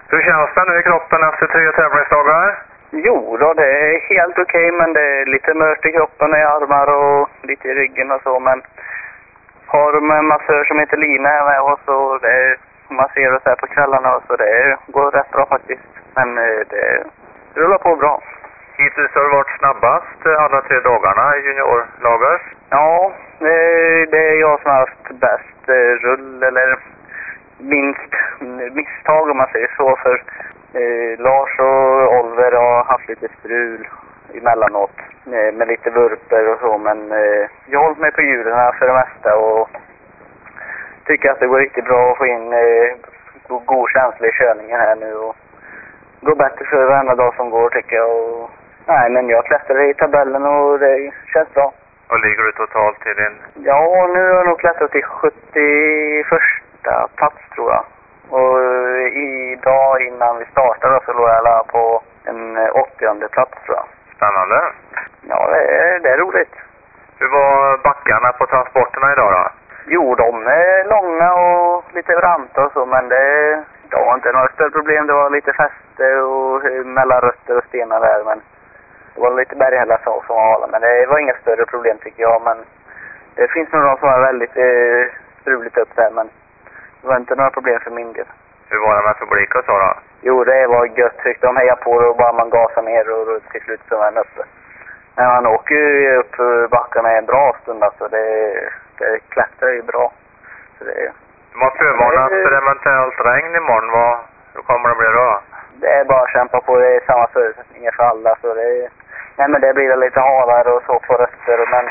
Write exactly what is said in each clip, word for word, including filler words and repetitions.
Hur känns det nu i kroppen efter tre tävlingsdagar? Jo då, det är helt okej, men det är lite mört i kroppen och i armar och lite i ryggen och så, men har de en massör som heter Lina här med oss och det är, man ser oss här på kvällarna och så det går rätt bra faktiskt, men eh, det rullar på bra. Hittills har du varit snabbast alla tre dagarna i juniorlaget. Ja, det, det är jag som har haft bäst eh, rull eller minst misstag om man säger så, för eh, Lars och Oliver har haft lite strul emellanåt eh, med lite vurper och så, men eh, jag har hållit mig på hjulen för det mesta och tycker att det går riktigt bra att få in eh, god, god känsla i körningen här nu och går bättre för varenda dag som går tycker jag. Och, nej, men jag klättrar i tabellen och det känns bra. Och ligger du totalt till din? Ja, nu har jag nog klättrat till sjuttioförsta plats tror jag. Och idag innan vi startade så låg jag på en åttionde plats tror jag. Spännande. Ja, det är, det är roligt. Hur var backarna på transporterna idag då? Jo, de är långa och lite branta och så, men det, det var inte några större problem. Det var lite fäste och mellan rötter och stenar där, men det var lite berghällar som var hala, men det var inga större problem tycker jag. Men det finns nog de som var väldigt eh, struligt upp där, men det var inte några problem för min del. Hur var det med publik och så då? Jo, det var gött. Tyckte de hejar på och bara man gasar ner och, och till slut så var den uppe. Men man åker ju upp backarna en bra stund, alltså det, det klättrar ju bra. Så det, de har förvarnat för eventuellt regn imorgon. Vad, hur kommer det bli då? Det är bara att kämpa på, det är samma förutsättningar för alla. Så det, nej, men det blir lite halare och så på röster, men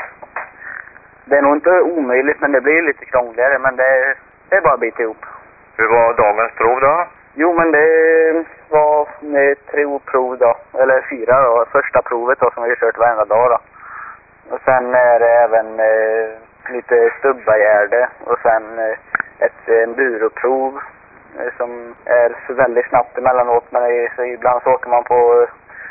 det är nog inte omöjligt, men det blir lite krångligare, men det, det är bara att bita ihop. Hur var dagens prov då? Jo, men det var tre prov då, eller fyra då. Första provet då som vi har kört varenda dag då. Och sen är det även eh, lite stubbagärde och sen eh, ett enduroprov eh, som är så väldigt snabbt emellanåt, men det, så ibland så åker man på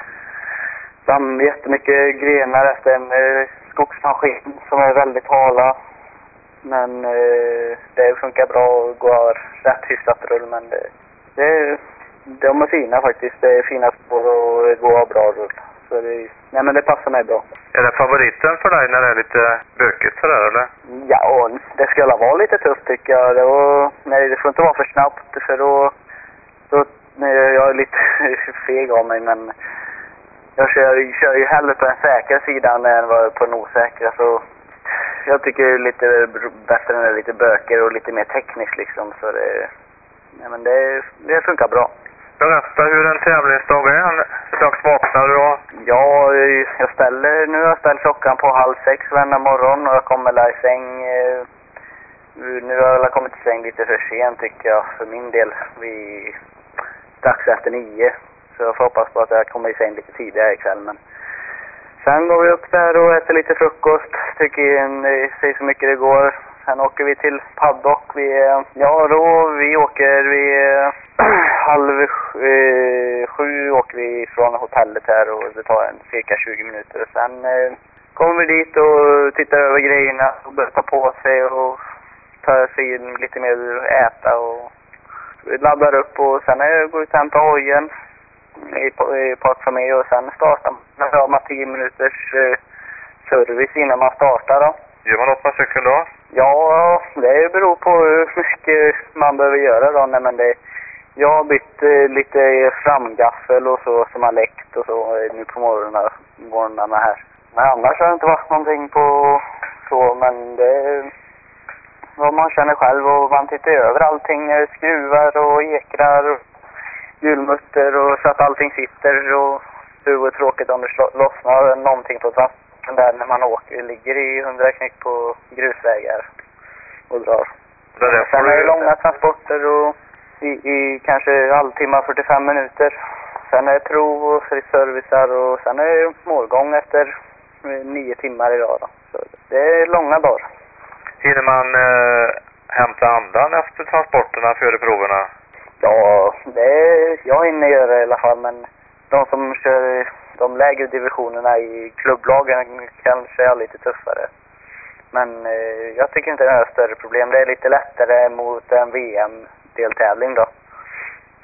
eh, jättemycket grenar efter en eh, skogsmaskin som är väldigt hala. Men eh, det funkar bra och går rätt hyfsat rull, men det, det, de är fina faktiskt. Det är fina spår och det går bra rull. Så det, nej, men det passar mig bra. Är det favoriten för dig när det är lite bökigt sådär eller? Ja, det skulle vara lite tufft tycker jag. Det, var, nej, det får inte vara för snabbt för då, då nej, jag är lite feg av mig, men jag kör, jag kör ju hellre på den säkra sidan än på den osäkra, så jag tycker det är lite bättre när det är lite böker och lite mer tekniskt liksom, så det, ja, men det, det funkar bra. Berätta hur en tävlingsdag är. Hur dags vaknar du då? Ja, jag ställer, nu har jag ställt klockan på halv sex varje morgon och jag kommer där i säng. Nu har jag kommit till säng lite för sent tycker jag för min del. Vi strax efter nio. Så jag får hoppas på att jag kommer i säng lite tidigare ikväll, men sen går vi upp där och äter lite frukost. Tycker se så mycket det går. Sen åker vi till paddock. Vi, ja, då vi åker vi halv eh, sju åker vi från hotellet här och det tar en cirka tjugo minuter. Sen eh, kommer vi dit och tittar över grejerna och börjar ta på sig och ta sig in lite mer äta och vi laddar upp och sen är det går ut och hämta hojen i, i Park Familj och sen startar man. Då har man tio minuters eh, service innan man startar då. Gör man något med cykeln då? Ja, det beror på hur mycket man behöver göra då. Nej, men det, jag har bytt eh, lite framgaffel och så som har läckt och så eh, nu på morgonen, morgnarna här. Men annars har det inte varit någonting på så, men det är vad man känner själv och man tittar över allting, skruvar och ekrar och hjulmutter och så att allting sitter och det vore tråkigt om det lossnar någonting på trappen där när man åker, ligger i hundra knick på grusvägar och drar. Det är Sen är det långa transporter och i, i kanske halvtimme, fyrtiofem minuter. Sen är det prov och servicer och sen är det målgång efter nio timmar idag då. Så det är långa dagar. Hinner man eh, hämta andan efter transporterna före proverna? Ja, det är, jag hinner göra det i alla fall, men de som kör de lägre divisionerna i klubblagen kanske är lite tuffare. Men eh, jag tycker inte det är ett större problem. Det är lite lättare mot en V M-deltävling då.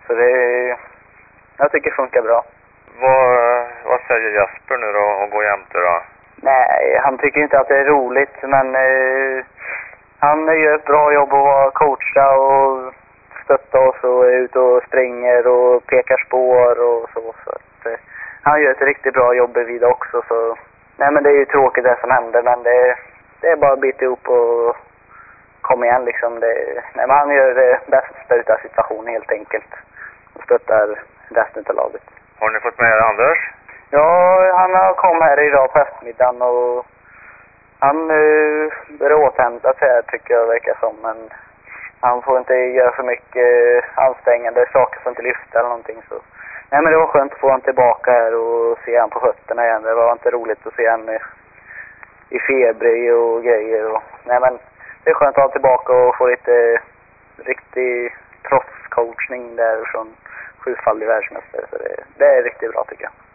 Så det, jag tycker det funkar bra. Vad, vad säger Jesper nu då och gå jämte då? Nej, han tycker inte att det är roligt, men eh, han gör ett bra jobb att vara coacha och stötta oss och är ute och springer och pekar spår och så. så att, eh, han gör ett riktigt bra jobb bredvid också. Så. Nej, men det är ju tråkigt det som händer, men det, det är bara att bita ihop och komma igen liksom. Det, nej, men han gör det bästa utav situationen helt enkelt och stöttar resten av laget. Har ni fått med er Anders? Ja, han har kommit här idag på eftermiddagen och han uh, börjar återhämta sig här tycker jag verkar som. Men han får inte göra för mycket ansträngande saker som inte lyfta eller någonting. Så. Nej, men det var skönt att få han tillbaka här och se han på fötterna igen. Det var inte roligt att se han i, i feber och grejer. Och, nej, men det är skönt att ha tillbaka och få lite riktig proffscoachning där från sjufaldig världsmästare. Så det, det är riktigt bra tycker jag.